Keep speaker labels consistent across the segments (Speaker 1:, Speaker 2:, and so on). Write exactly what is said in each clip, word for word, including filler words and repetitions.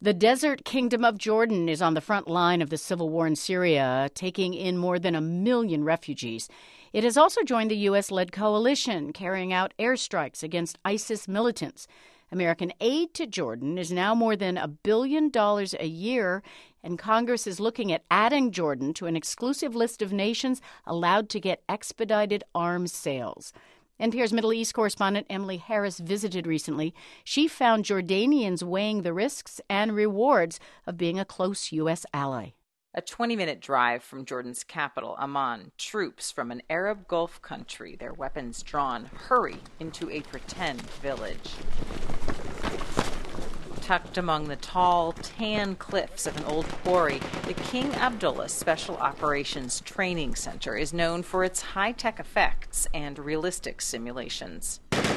Speaker 1: The desert kingdom of Jordan is on the front line of the civil war in Syria, taking in more than a million refugees. It has also joined the U S-led coalition, carrying out airstrikes against ISIS militants. American aid to Jordan is now more than a billion dollars a year, and Congress is looking at adding Jordan to an exclusive list of nations allowed to get expedited arms sales. N P R's Middle East correspondent Emily Harris visited recently. She found Jordanians weighing the risks and rewards of being a close U S ally.
Speaker 2: A twenty-minute drive from Jordan's capital, Amman, troops from an Arab Gulf country, their weapons drawn, hurry into a pretend village. Tucked among the tall, tan cliffs of an old quarry, the King Abdullah Special Operations Training Center is known for its high-tech effects and realistic simulations.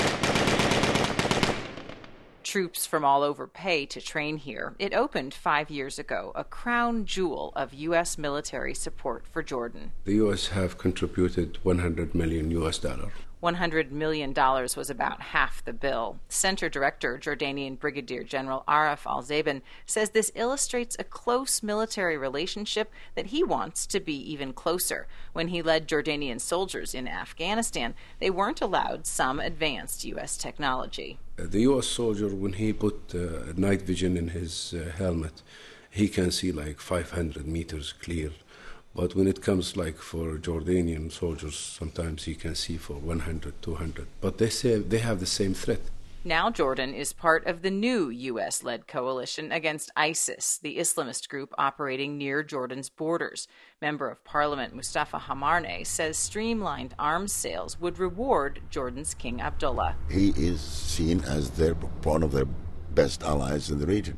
Speaker 2: Troops from all over pay to train here. It opened five years ago, a crown jewel of U S military support for Jordan.
Speaker 3: The U S have contributed one hundred million U S dollars.
Speaker 2: one hundred million dollars was about half the bill. Center Director, Jordanian Brigadier General Arif Al-Zaban, says this illustrates a close military relationship that he wants to be even closer. When he led Jordanian soldiers in Afghanistan, they weren't allowed some advanced U S technology.
Speaker 3: The U S soldier, when he put uh, night vision in his uh, helmet, he can see like five hundred meters clear. But when it comes like for Jordanian soldiers, sometimes he can see for one hundred, two hundred. But they say they have the same threat.
Speaker 2: Now Jordan is part of the new U S-led coalition against ISIS, the Islamist group operating near Jordan's borders. Member of Parliament Mustafa Hamarneh says streamlined arms sales would reward Jordan's King Abdullah.
Speaker 4: He is seen as their, one of their best allies in the region.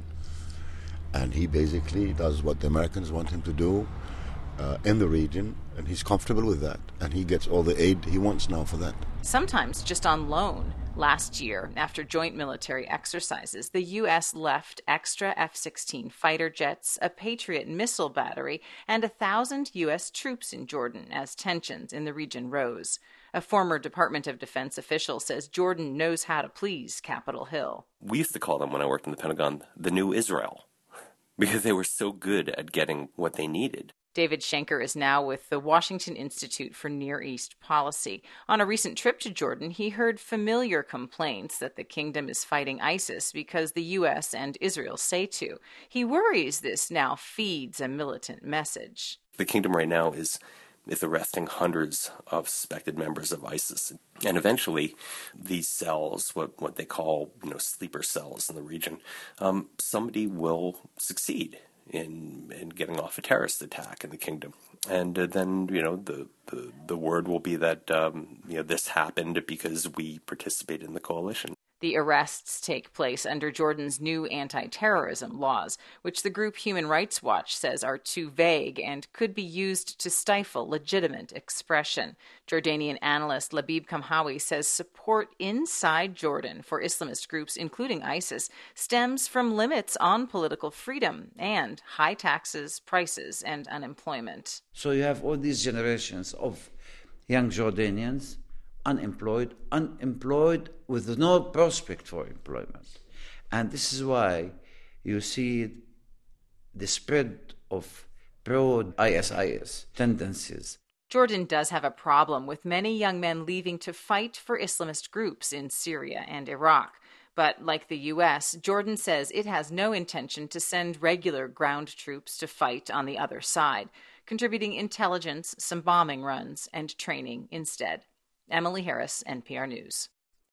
Speaker 4: And he basically does what the Americans want him to do uh, in the region, and he's comfortable with that. And he gets all the aid he wants now for that.
Speaker 2: Sometimes just on loan. Last year, after joint military exercises, the U S left extra F sixteen fighter jets, a Patriot missile battery, and a thousand U S troops in Jordan as tensions in the region rose. A former Department of Defense official says Jordan knows how to please Capitol Hill.
Speaker 5: We used to call them, when I worked in the Pentagon, the new Israel, because they were so good at getting what they needed.
Speaker 2: David Schenker is now with the Washington Institute for Near East Policy. On a recent trip to Jordan, he heard familiar complaints that the kingdom is fighting ISIS because the U S and Israel say to. He worries this now feeds a militant message.
Speaker 5: The kingdom right now is is arresting hundreds of suspected members of ISIS. And eventually, these cells, what, what they call you know sleeper cells in the region, um, somebody will succeed in in getting off a terrorist attack in the kingdom. And uh, then, you know, the, the, the word will be that, um, you know, this happened because we participated in the coalition.
Speaker 2: The arrests take place under Jordan's new anti-terrorism laws, which the group Human Rights Watch says are too vague and could be used to stifle legitimate expression. Jordanian analyst Labib Kamhawi says support inside Jordan for Islamist groups, including ISIS, stems from limits on political freedom and high taxes, prices, and unemployment.
Speaker 6: So you have all these generations of young Jordanians unemployed, unemployed with no prospect for employment. And this is why you see the spread of pro-I S I S tendencies.
Speaker 2: Jordan does have a problem with many young men leaving to fight for Islamist groups in Syria and Iraq. But like the U S, Jordan says it has no intention to send regular ground troops to fight on the other side, contributing intelligence, some bombing runs, and training instead. Emily Harris, N P R News.